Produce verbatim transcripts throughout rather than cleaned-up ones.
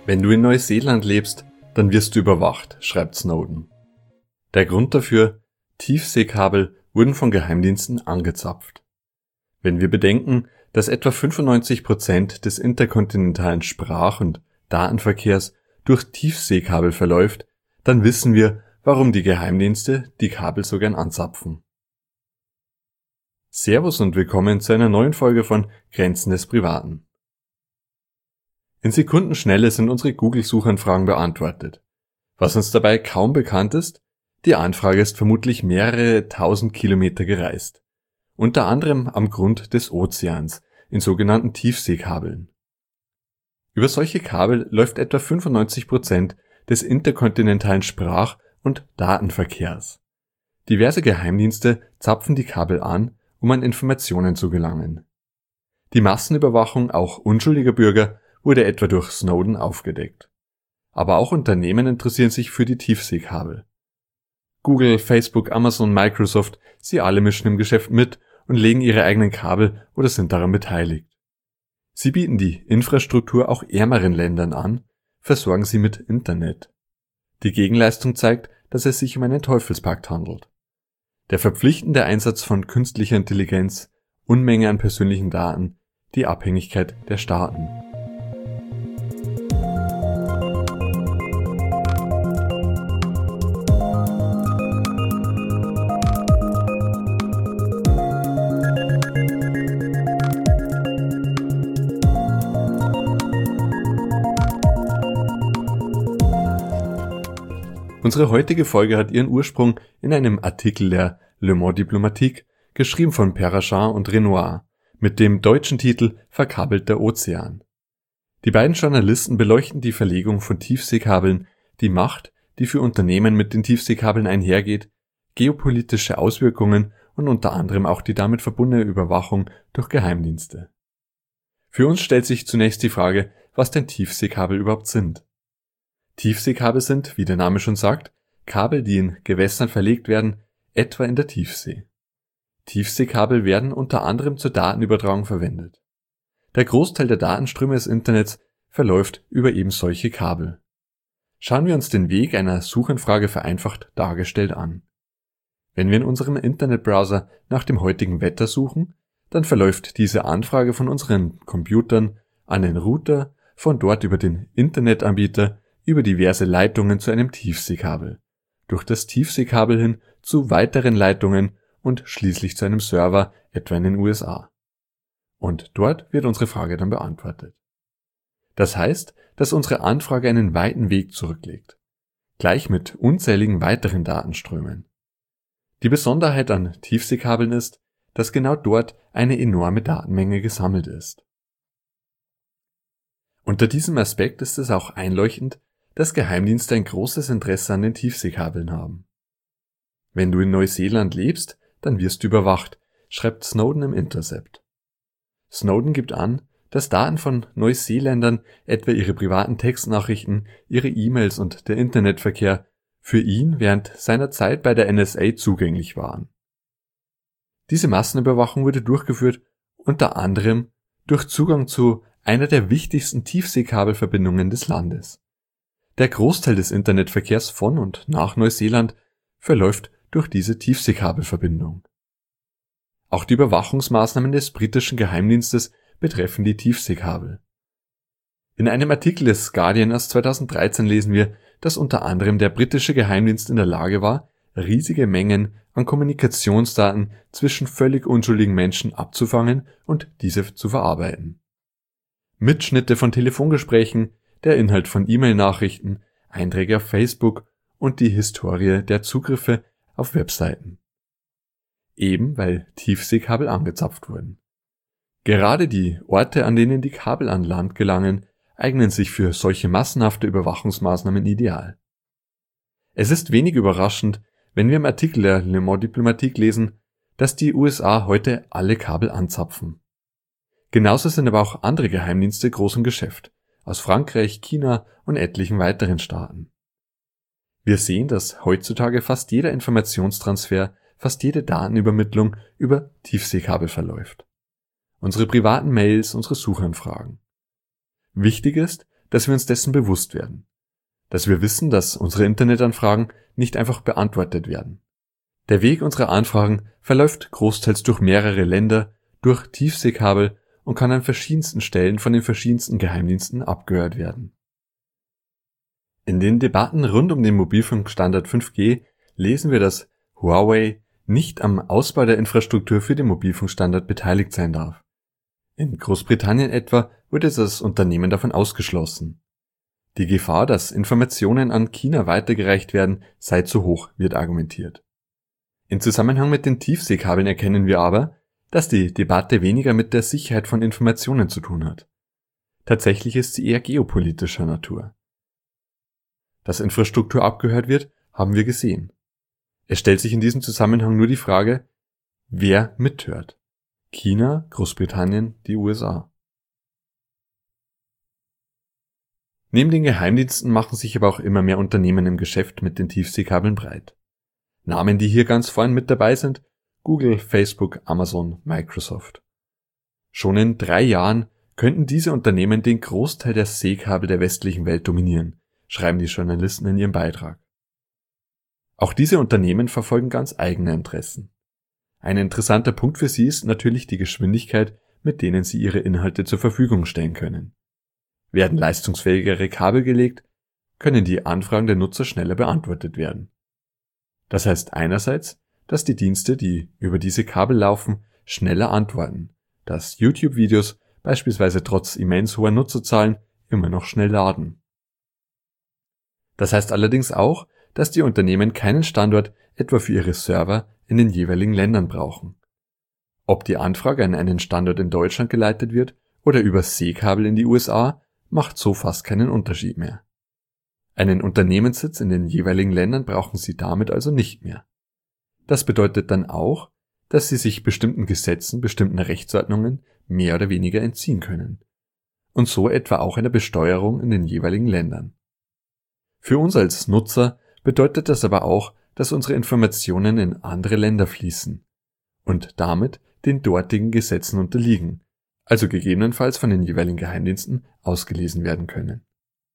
Wenn du in Neuseeland lebst, dann wirst du überwacht, schreibt Snowden. Der Grund dafür: Tiefseekabel wurden von Geheimdiensten angezapft. Wenn wir bedenken, dass etwa fünfundneunzig Prozent des interkontinentalen Sprach- und Datenverkehrs durch Tiefseekabel verläuft, dann wissen wir, warum die Geheimdienste die Kabel so gern anzapfen. Servus und willkommen zu einer neuen Folge von Grenzen des Privaten. In Sekundenschnelle sind unsere Google-Suchanfragen beantwortet. Was uns dabei kaum bekannt ist: Die Anfrage ist vermutlich mehrere tausend Kilometer gereist. Unter anderem am Grund des Ozeans, in sogenannten Tiefseekabeln. Über solche Kabel läuft etwa fünfundneunzig Prozent des interkontinentalen Sprach- und Datenverkehrs. Diverse Geheimdienste zapfen die Kabel an, um an Informationen zu gelangen. Die Massenüberwachung auch unschuldiger Bürger wurde etwa durch Snowden aufgedeckt. Aber auch Unternehmen interessieren sich für die Tiefseekabel. Google, Facebook, Amazon, Microsoft, sie alle mischen im Geschäft mit und legen ihre eigenen Kabel oder sind daran beteiligt. Sie bieten die Infrastruktur auch ärmeren Ländern an, versorgen sie mit Internet. Die Gegenleistung zeigt, dass es sich um einen Teufelspakt handelt. Der verpflichtende Einsatz von künstlicher Intelligenz, Unmenge an persönlichen Daten, die Abhängigkeit der Staaten. Unsere heutige Folge hat ihren Ursprung in einem Artikel der Le Monde Diplomatique, geschrieben von Perrachand und Renoir, mit dem deutschen Titel Verkabelter Ozean. Die beiden Journalisten beleuchten die Verlegung von Tiefseekabeln, die Macht, die für Unternehmen mit den Tiefseekabeln einhergeht, geopolitische Auswirkungen und unter anderem auch die damit verbundene Überwachung durch Geheimdienste. Für uns stellt sich zunächst die Frage, was denn Tiefseekabel überhaupt sind. Tiefseekabel sind, wie der Name schon sagt, Kabel, die in Gewässern verlegt werden, etwa in der Tiefsee. Tiefseekabel werden unter anderem zur Datenübertragung verwendet. Der Großteil der Datenströme des Internets verläuft über eben solche Kabel. Schauen wir uns den Weg einer Suchanfrage vereinfacht dargestellt an. Wenn wir in unserem Internetbrowser nach dem heutigen Wetter suchen, dann verläuft diese Anfrage von unseren Computern an den Router, von dort über den Internetanbieter, über diverse Leitungen zu einem Tiefseekabel, durch das Tiefseekabel hin zu weiteren Leitungen und schließlich zu einem Server, etwa in den U S A. Und dort wird unsere Frage dann beantwortet. Das heißt, dass unsere Anfrage einen weiten Weg zurücklegt, gleich mit unzähligen weiteren Datenströmen. Die Besonderheit an Tiefseekabeln ist, dass genau dort eine enorme Datenmenge gesammelt ist. Unter diesem Aspekt ist es auch einleuchtend, dass Geheimdienste ein großes Interesse an den Tiefseekabeln haben. Wenn du in Neuseeland lebst, dann wirst du überwacht, schreibt Snowden im Intercept. Snowden gibt an, dass Daten von Neuseeländern, etwa ihre privaten Textnachrichten, ihre E-Mails und der Internetverkehr, für ihn während seiner Zeit bei der N S A zugänglich waren. Diese Massenüberwachung wurde durchgeführt unter anderem durch Zugang zu einer der wichtigsten Tiefseekabelverbindungen des Landes. Der Großteil des Internetverkehrs von und nach Neuseeland verläuft durch diese Tiefseekabelverbindung. Auch die Überwachungsmaßnahmen des britischen Geheimdienstes betreffen die Tiefseekabel. In einem Artikel des Guardian aus zweitausenddreizehn lesen wir, dass unter anderem der britische Geheimdienst in der Lage war, riesige Mengen an Kommunikationsdaten zwischen völlig unschuldigen Menschen abzufangen und diese zu verarbeiten. Mitschnitte von Telefongesprächen, der Inhalt von E-Mail-Nachrichten, Einträge auf Facebook und die Historie der Zugriffe auf Webseiten. Eben weil Tiefseekabel angezapft wurden. Gerade die Orte, an denen die Kabel an Land gelangen, eignen sich für solche massenhafte Überwachungsmaßnahmen ideal. Es ist wenig überraschend, wenn wir im Artikel der Le Monde Diplomatique lesen, dass die U S A heute alle Kabel anzapfen. Genauso sind aber auch andere Geheimdienste groß im Geschäft, aus Frankreich, China und etlichen weiteren Staaten. Wir sehen, dass heutzutage fast jeder Informationstransfer, fast jede Datenübermittlung über Tiefseekabel verläuft. Unsere privaten Mails, unsere Suchanfragen. Wichtig ist, dass wir uns dessen bewusst werden. Dass wir wissen, dass unsere Internetanfragen nicht einfach beantwortet werden. Der Weg unserer Anfragen verläuft großteils durch mehrere Länder, durch Tiefseekabel und kann an verschiedensten Stellen von den verschiedensten Geheimdiensten abgehört werden. In den Debatten rund um den Mobilfunkstandard fünf G lesen wir, dass Huawei nicht am Ausbau der Infrastruktur für den Mobilfunkstandard beteiligt sein darf. In Großbritannien etwa wurde das Unternehmen davon ausgeschlossen. Die Gefahr, dass Informationen an China weitergereicht werden, sei zu hoch, wird argumentiert. Im Zusammenhang mit den Tiefseekabeln erkennen wir aber, dass die Debatte weniger mit der Sicherheit von Informationen zu tun hat. Tatsächlich ist sie eher geopolitischer Natur. Dass Infrastruktur abgehört wird, haben wir gesehen. Es stellt sich in diesem Zusammenhang nur die Frage, wer mithört. China, Großbritannien, die U S A. Neben den Geheimdiensten machen sich aber auch immer mehr Unternehmen im Geschäft mit den Tiefseekabeln breit. Namen, die hier ganz vorn mit dabei sind: Google, Facebook, Amazon, Microsoft. Schon in drei Jahren könnten diese Unternehmen den Großteil der Seekabel der westlichen Welt dominieren, schreiben die Journalisten in ihrem Beitrag. Auch diese Unternehmen verfolgen ganz eigene Interessen. Ein interessanter Punkt für sie ist natürlich die Geschwindigkeit, mit denen sie ihre Inhalte zur Verfügung stellen können. Werden leistungsfähigere Kabel gelegt, können die Anfragen der Nutzer schneller beantwortet werden. Das heißt einerseits, dass die Dienste, die über diese Kabel laufen, schneller antworten, dass YouTube-Videos beispielsweise trotz immens hoher Nutzerzahlen immer noch schnell laden. Das heißt allerdings auch, dass die Unternehmen keinen Standort etwa für ihre Server in den jeweiligen Ländern brauchen. Ob die Anfrage an einen Standort in Deutschland geleitet wird oder über Seekabel in die U S A, macht so fast keinen Unterschied mehr. Einen Unternehmenssitz in den jeweiligen Ländern brauchen sie damit also nicht mehr. Das bedeutet dann auch, dass sie sich bestimmten Gesetzen, bestimmten Rechtsordnungen mehr oder weniger entziehen können. Und so etwa auch einer Besteuerung in den jeweiligen Ländern. Für uns als Nutzer bedeutet das aber auch, dass unsere Informationen in andere Länder fließen und damit den dortigen Gesetzen unterliegen, also gegebenenfalls von den jeweiligen Geheimdiensten ausgelesen werden können.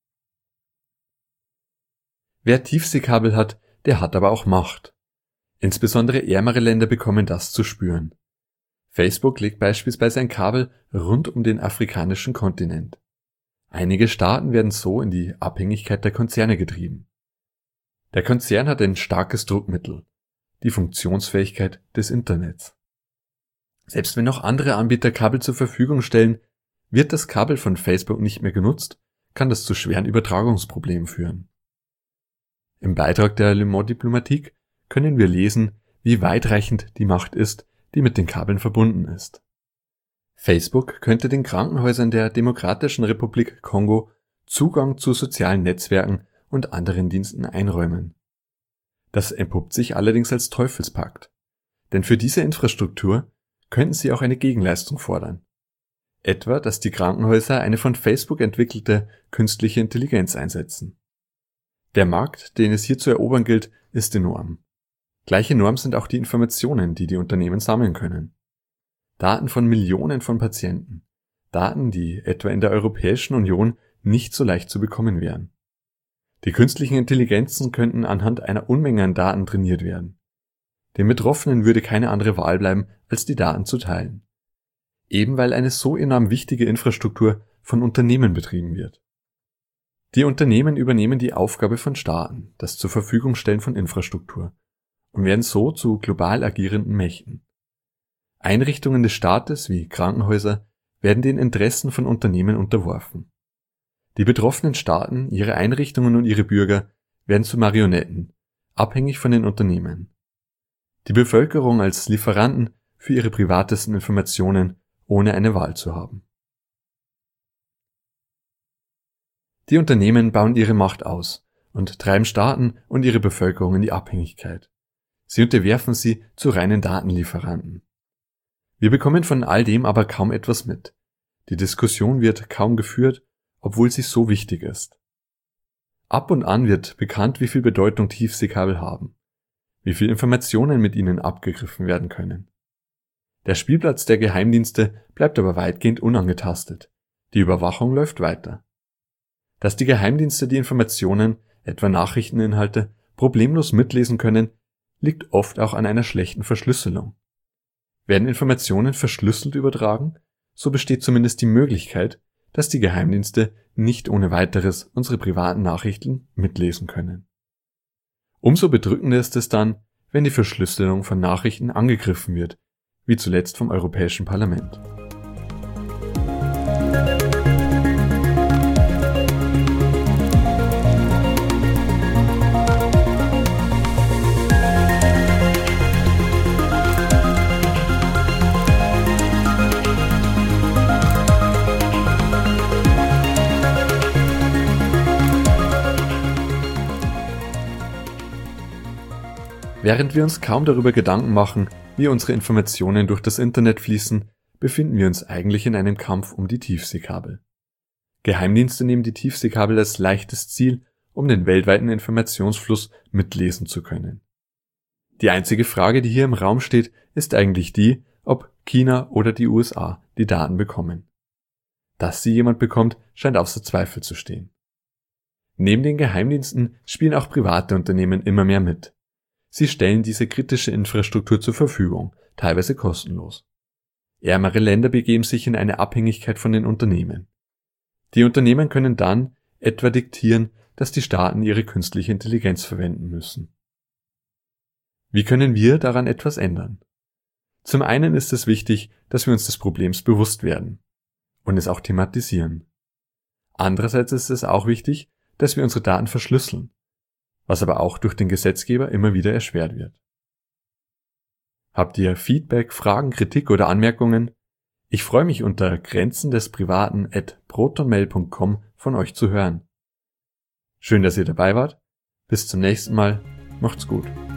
Wer Tiefseekabel hat, der hat aber auch Macht. Insbesondere ärmere Länder bekommen das zu spüren. Facebook legt beispielsweise ein Kabel rund um den afrikanischen Kontinent. Einige Staaten werden so in die Abhängigkeit der Konzerne getrieben. Der Konzern hat ein starkes Druckmittel, die Funktionsfähigkeit des Internets. Selbst wenn noch andere Anbieter Kabel zur Verfügung stellen, wird das Kabel von Facebook nicht mehr genutzt, kann das zu schweren Übertragungsproblemen führen. Im Beitrag der Le Monde Diplomatique können wir lesen, wie weitreichend die Macht ist, die mit den Kabeln verbunden ist. Facebook könnte den Krankenhäusern der Demokratischen Republik Kongo Zugang zu sozialen Netzwerken und anderen Diensten einräumen. Das entpuppt sich allerdings als Teufelspakt, denn für diese Infrastruktur könnten sie auch eine Gegenleistung fordern. Etwa, dass die Krankenhäuser eine von Facebook entwickelte künstliche Intelligenz einsetzen. Der Markt, den es hier zu erobern gilt, ist enorm. Gleiche Norm sind auch die Informationen, die die Unternehmen sammeln können. Daten von Millionen von Patienten. Daten, die etwa in der Europäischen Union nicht so leicht zu bekommen wären. Die künstlichen Intelligenzen könnten anhand einer Unmenge an Daten trainiert werden. Den Betroffenen würde keine andere Wahl bleiben, als die Daten zu teilen. Eben weil eine so enorm wichtige Infrastruktur von Unternehmen betrieben wird. Die Unternehmen übernehmen die Aufgabe von Staaten, das zur Verfügung stellen von Infrastruktur, und werden so zu global agierenden Mächten. Einrichtungen des Staates wie Krankenhäuser werden den Interessen von Unternehmen unterworfen. Die betroffenen Staaten, ihre Einrichtungen und ihre Bürger werden zu Marionetten, abhängig von den Unternehmen. Die Bevölkerung als Lieferanten für ihre privatesten Informationen, ohne eine Wahl zu haben. Die Unternehmen bauen ihre Macht aus und treiben Staaten und ihre Bevölkerung in die Abhängigkeit. Sie unterwerfen sie zu reinen Datenlieferanten. Wir bekommen von all dem aber kaum etwas mit. Die Diskussion wird kaum geführt, obwohl sie so wichtig ist. Ab und an wird bekannt, wie viel Bedeutung Tiefseekabel haben, wie viel Informationen mit ihnen abgegriffen werden können. Der Spielplatz der Geheimdienste bleibt aber weitgehend unangetastet. Die Überwachung läuft weiter. Dass die Geheimdienste die Informationen, etwa Nachrichteninhalte, problemlos mitlesen können, liegt oft auch an einer schlechten Verschlüsselung. Werden Informationen verschlüsselt übertragen, so besteht zumindest die Möglichkeit, dass die Geheimdienste nicht ohne weiteres unsere privaten Nachrichten mitlesen können. Umso bedrückender ist es dann, wenn die Verschlüsselung von Nachrichten angegriffen wird, wie zuletzt vom Europäischen Parlament. Während wir uns kaum darüber Gedanken machen, wie unsere Informationen durch das Internet fließen, befinden wir uns eigentlich in einem Kampf um die Tiefseekabel. Geheimdienste nehmen die Tiefseekabel als leichtes Ziel, um den weltweiten Informationsfluss mitlesen zu können. Die einzige Frage, die hier im Raum steht, ist eigentlich die, ob China oder die U S A die Daten bekommen. Dass sie jemand bekommt, scheint außer Zweifel zu stehen. Neben den Geheimdiensten spielen auch private Unternehmen immer mehr mit. Sie stellen diese kritische Infrastruktur zur Verfügung, teilweise kostenlos. Ärmere Länder begeben sich in eine Abhängigkeit von den Unternehmen. Die Unternehmen können dann etwa diktieren, dass die Staaten ihre künstliche Intelligenz verwenden müssen. Wie können wir daran etwas ändern? Zum einen ist es wichtig, dass wir uns des Problems bewusst werden und es auch thematisieren. Andererseits ist es auch wichtig, dass wir unsere Daten verschlüsseln, was aber auch durch den Gesetzgeber immer wieder erschwert wird. Habt ihr Feedback, Fragen, Kritik oder Anmerkungen? Ich freue mich unter grenzen des privaten at protonmail punkt com von euch zu hören. Schön, dass ihr dabei wart. Bis zum nächsten Mal. Macht's gut.